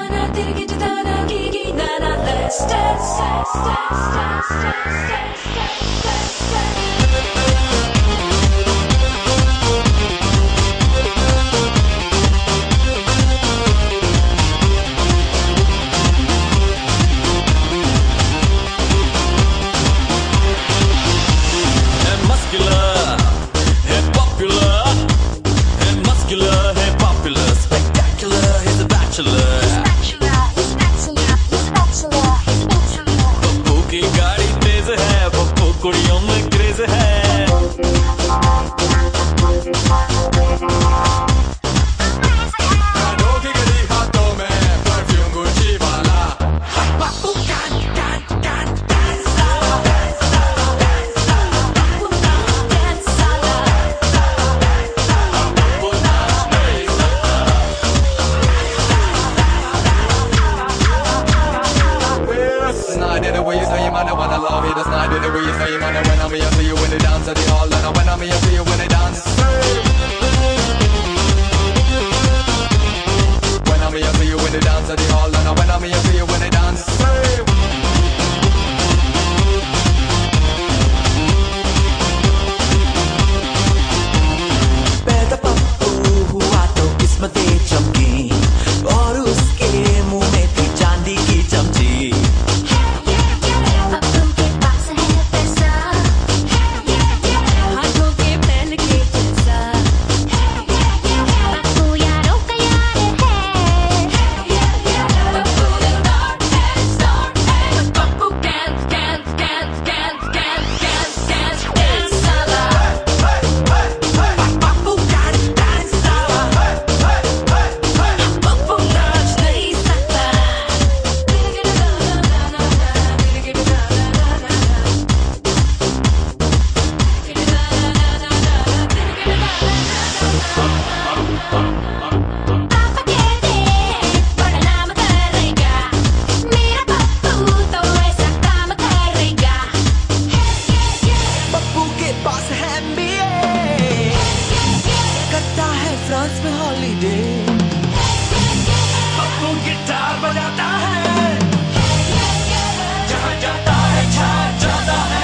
कुड़ियों में क्रेज है। When I'm here, see you when they dance at the hall, and when I'm here, see you when they dance. When I'm here, see you when they dance at the hall, and when I'm here, see you when they dance. पैदा पप्पू हुआ तो किस्मतें चमकी और उसके मुंह में थी चांदी की चमची। फ्रांस में हॉलीडे पप्पू गिटार बजाता है, जहाँ जाता है छा जाता है।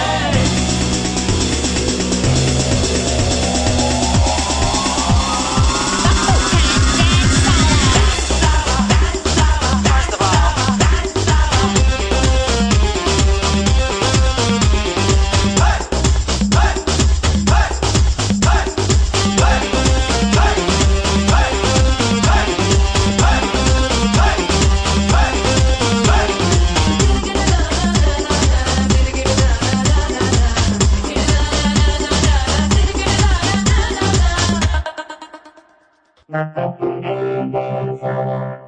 Not